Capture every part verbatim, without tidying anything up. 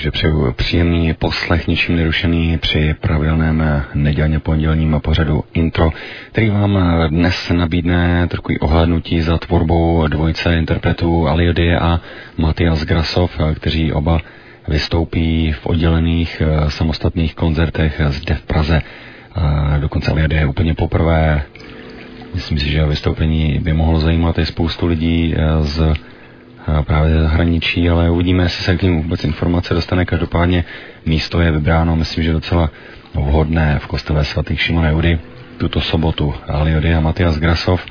Takže přeju příjemný poslech, ničím nerušený při pravidelném nedělně pondělním pořadu Intro, který vám dnes nabídne takový ohlédnutí za tvorbou dvojice interpretů Aliodie a Matias Grasov, kteří oba vystoupí v oddělených samostatných koncertech zde v Praze. Dokonce Aliodie úplně poprvé. Myslím si, že vystoupení by mohlo zajímat i spoustu lidí z právě zahraničí, ale uvidíme, jestli se k ním vůbec informace dostane. Každopádně místo je vybráno, myslím, že docela vhodné v kostele svatých Šimona Judy tuto sobotu. Aliodie a Matias Grasov.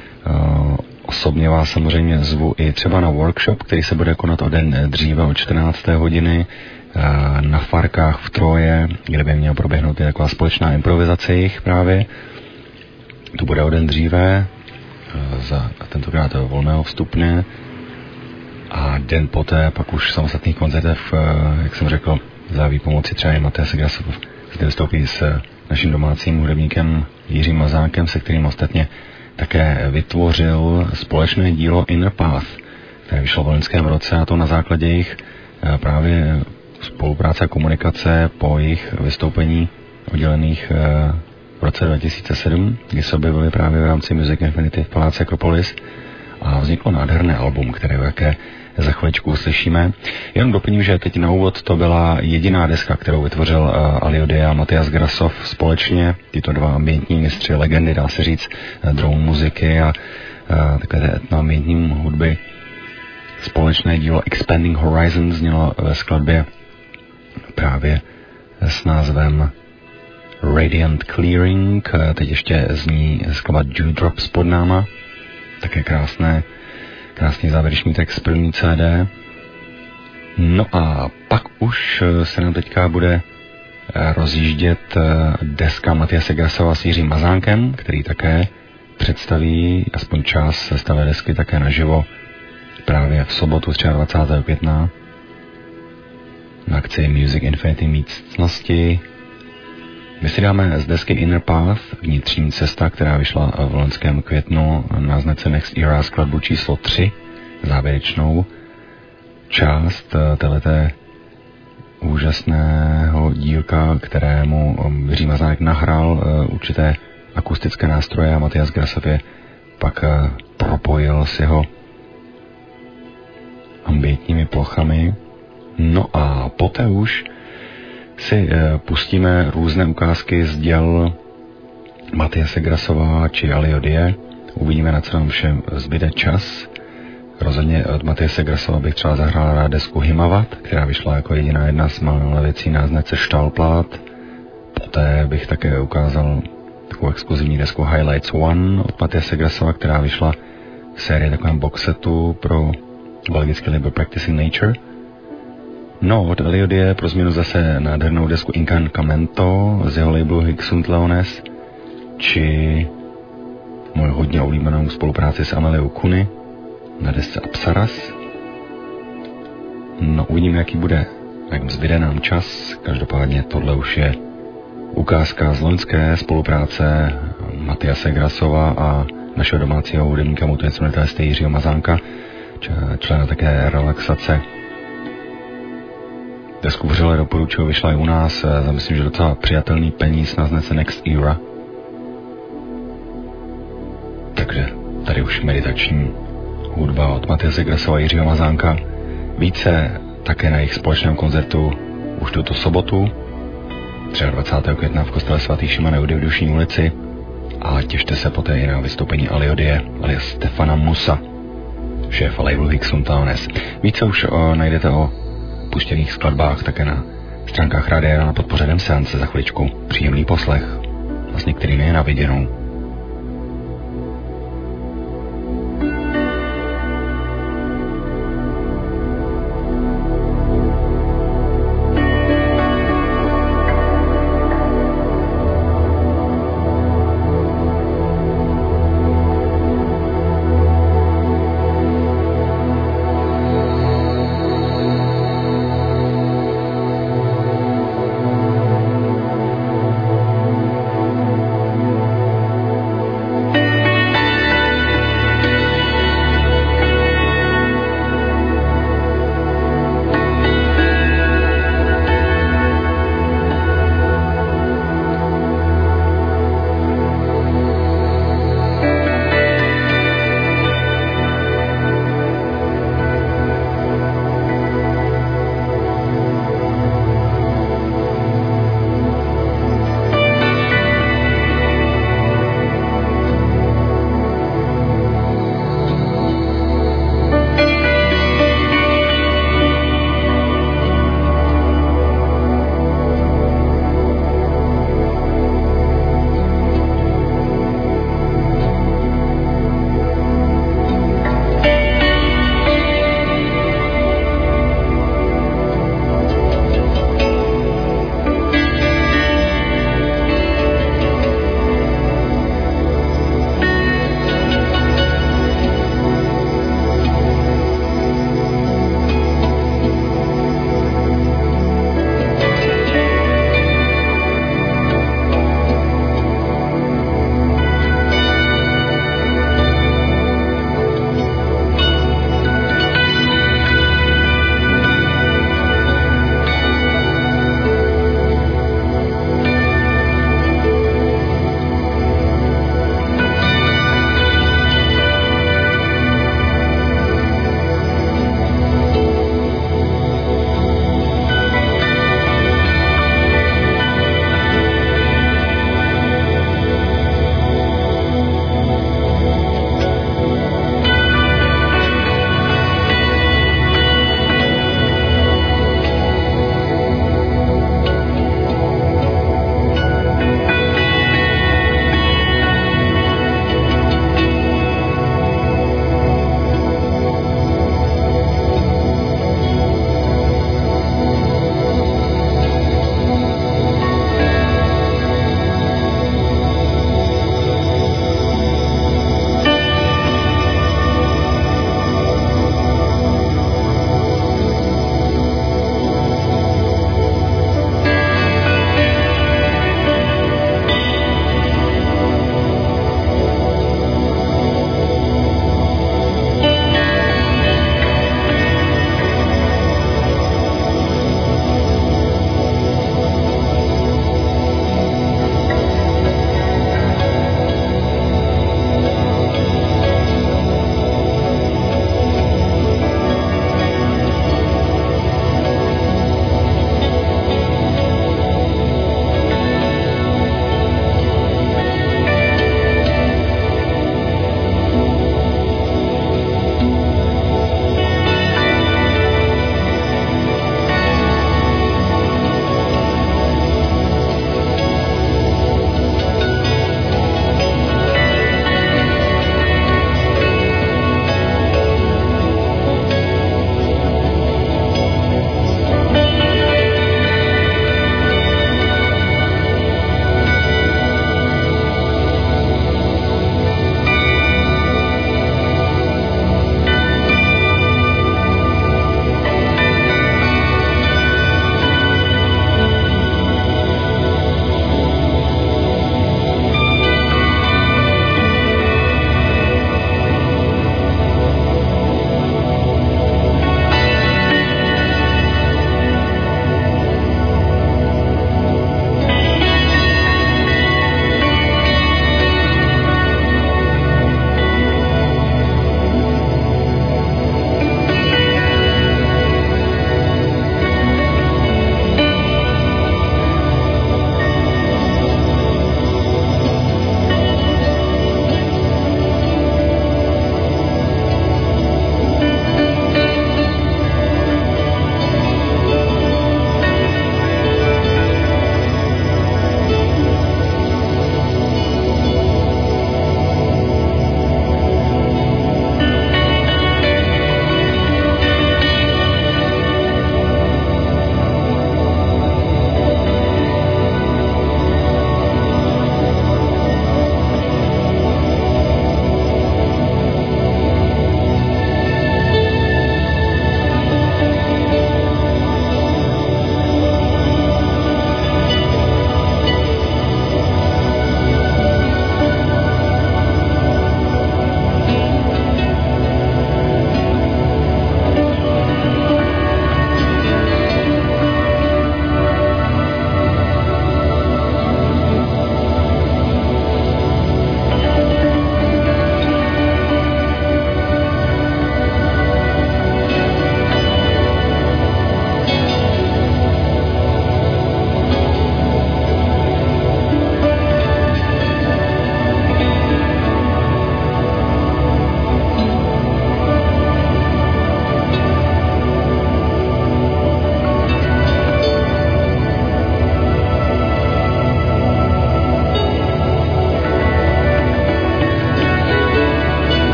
Osobně vás samozřejmě zvu i třeba na workshop, který se bude konat o den dříve o čtrnácté hodiny na Farkách v Troje, kde by měl proběhnout i taková společná improvizace jich právě. To bude o den dříve, za tentokrát volného vstupné. A den poté pak už v samostatných koncertech, jak jsem řekl, za výpomoci třeba i Matias Grasov zde vystoupí s naším domácím hudebníkem Jiřím Mazákem, se kterým ostatně také vytvořil společné dílo Inner Path, které vyšlo v loňském roce, a to na základě jejich právě spolupráce a komunikace po jejich vystoupení oddělených v roce dva tisíce sedm, kdy se objevili právě v rámci Music Infinity v Paláci Akropolis a vzniklo nádherné album, které jaké za chviličku uslyšíme. Jenom doplním, že teď na úvod to byla jediná deska, kterou vytvořil uh, Aliodie a Matias Grasov společně. Tyto dva ambientní mistři, legendy, dá se říct, uh, drone muziky a uh, takové té etnoambientní hudby. Společné dílo Expanding Horizons znělo ve skladbě právě s názvem Radiant Clearing. Uh, teď ještě zní skladba Dewdrops pod náma. Také krásné Krásný závěrečný text z první C D. No a pak už se nám teďka bude rozjíždět deska Matiase Grasova s Jiřím Mazánkem, který také představí aspoň část sestavé desky také naživo právě v sobotu dvacátého třetího května na akci Music Infinity Meets ctnosti. My si dáme z desky Inner Path, vnitřní cesta, která vyšla v loňském květnu na značce Next Era, skladbu číslo tři, závěrečnou část téhleté úžasného dílka, kterému Jiří Mazánek nahrál určité akustické nástroje a Matias Grasov je pak propojil s jeho ambientními plochami. No a poté už si e, pustíme různé ukázky z děl Matiase Grasova či Aliodie. Uvidíme, na co nám všem zbyde čas. Rozhodně od Matiase Grasova bych třeba zahrál rád desku Himavat, která vyšla jako jediná jedna z mála věcí na značce Stahlplaat. Poté bych také ukázal takovou exkluzivní desku Highlights One od Matiase Grasova, která vyšla v sérii takovém boxsetu pro belgický label Practicing Nature. No, od Aliodie pro změnu zase nádhernou desku Incancamento z jeho labelu Higgs Leones, či moju hodně oblíbenou spolupráci s Ameliou Kuny na desce Apsaras. No, uvidíme, jaký bude, jak zbyde nám čas. Každopádně tohle už je ukázka z loňské spolupráce Matiase Grasova a našeho domácího hudebníka multiinstrumentalisty Jiřího Mazánka, člena také Relaxace. Desku vřele doporučuji, vyšla i u nás za, myslím, že docela přijatelný peníz na značce Next Era. Takže tady už meditační hudba od Matiase Grasova a Jiřího Mazánka. Více také na jejich společném koncertu už tuto sobotu dvacátého třetího května v kostele svatých Šimona Judy v Dušní ulici a těšte se poté i na vystoupení Aliodie alias Stefana Musa, šéfa labelu Higgs Leones. Více už o, najdete o puštěných skladbách také na stránkách Rádia na podpořeném seance za chviličku. Příjemný poslech a s některými je na viděnou.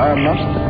العامة.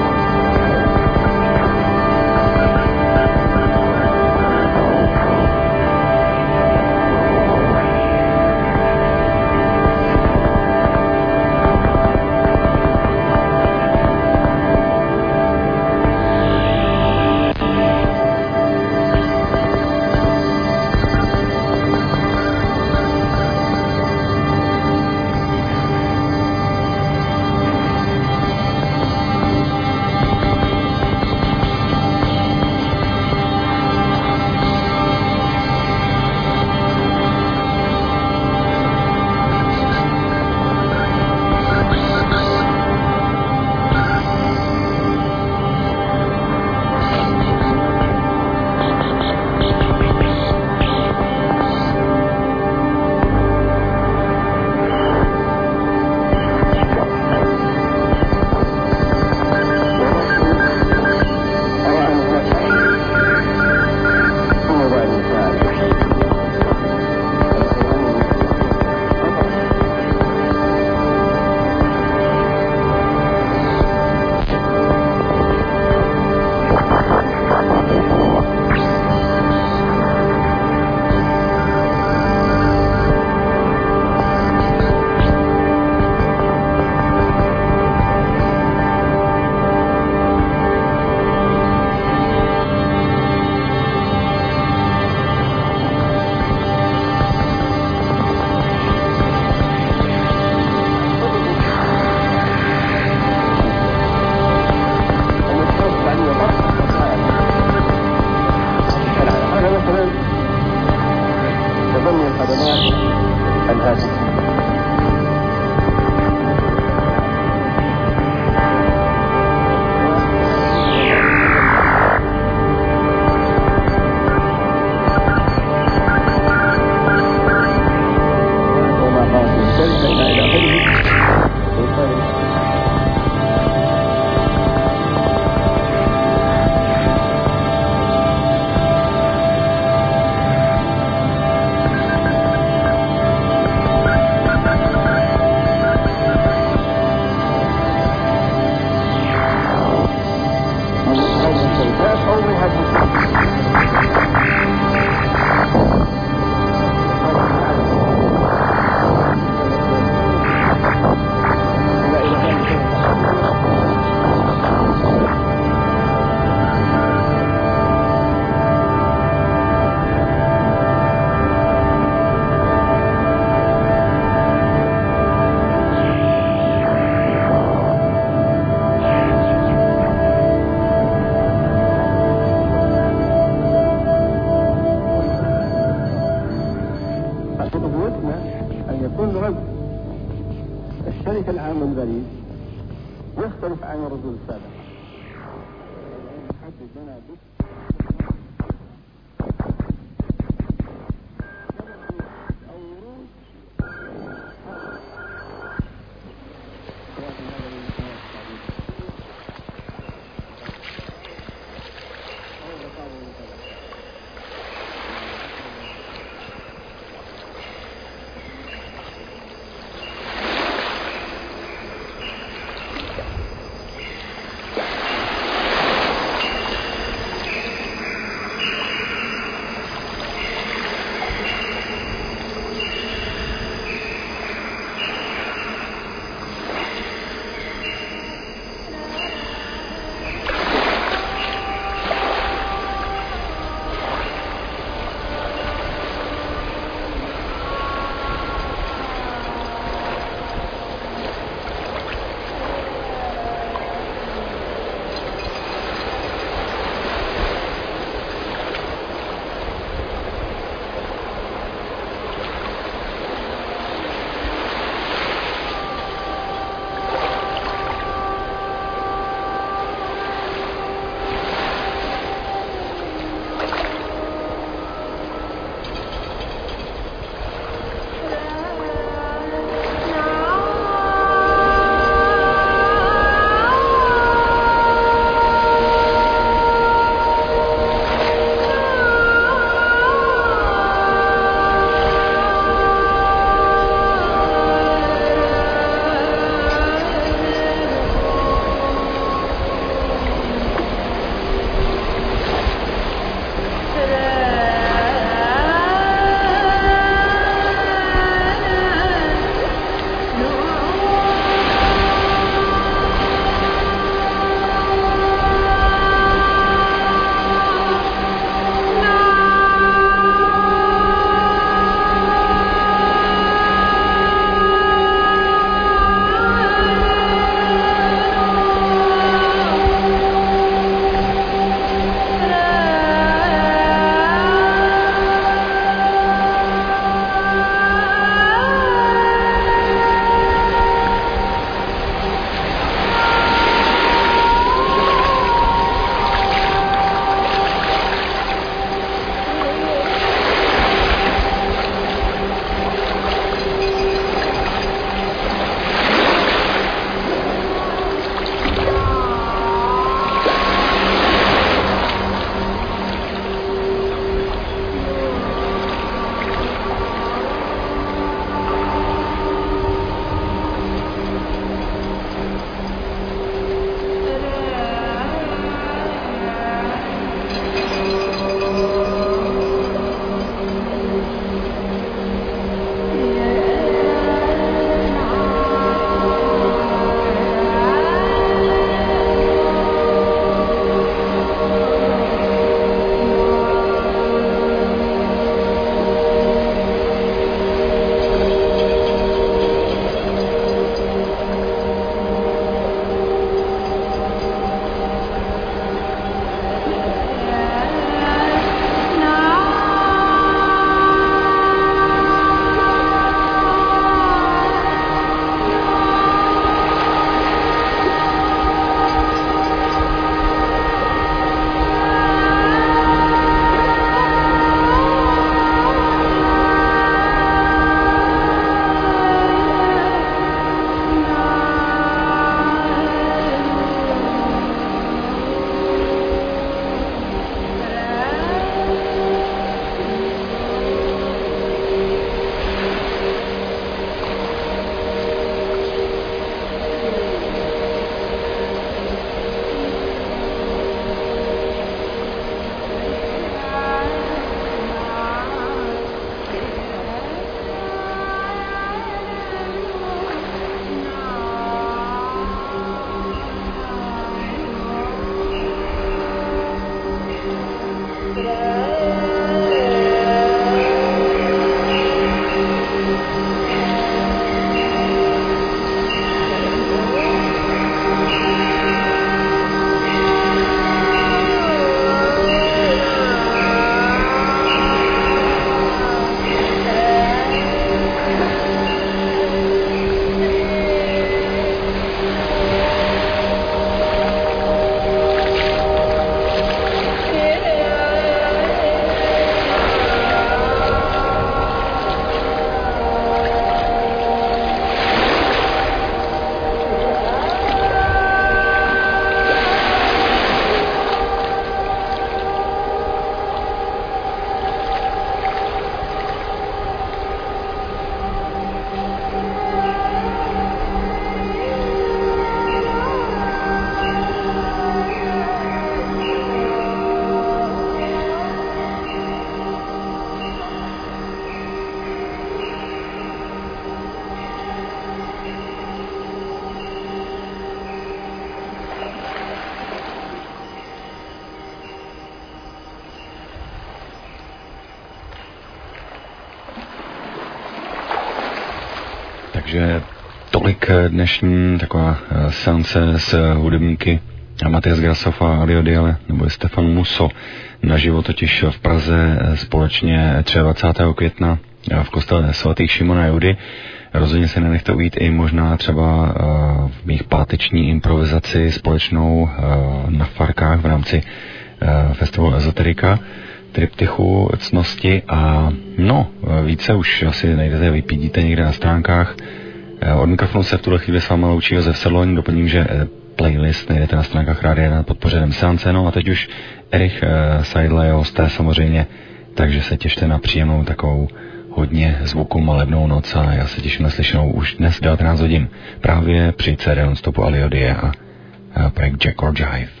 Takže tolik dnešní taková seance s hudebníky Matias Grasov a Elio Diale, nebo Stefan Musso, naživo totiž v Praze společně dvacátého třetího května v kostele svatých Šimona a Judy. Rozhodně se nenechte ujít i možná třeba v mých páteční improvizaci společnou na Farkách v rámci festivalu Ezoterika, triptychu ctnosti a no, více už asi najdete, vypídíte někde na stránkách. Od mikrofonu se v tuhle chvíli s váma loučí Josef Sedloň, doplním, že playlist najdete na stránkách Rádia jedna pod pořadem Seance, no a teď už Erich Seidl je hosté samozřejmě, takže se těšte na příjemnou takovou hodně zvuku malebnou noc a já se těším na slyšenou už dnes devatenáct hodin právě při C D non-stopu Elio Diale a projekt Jack or Jive.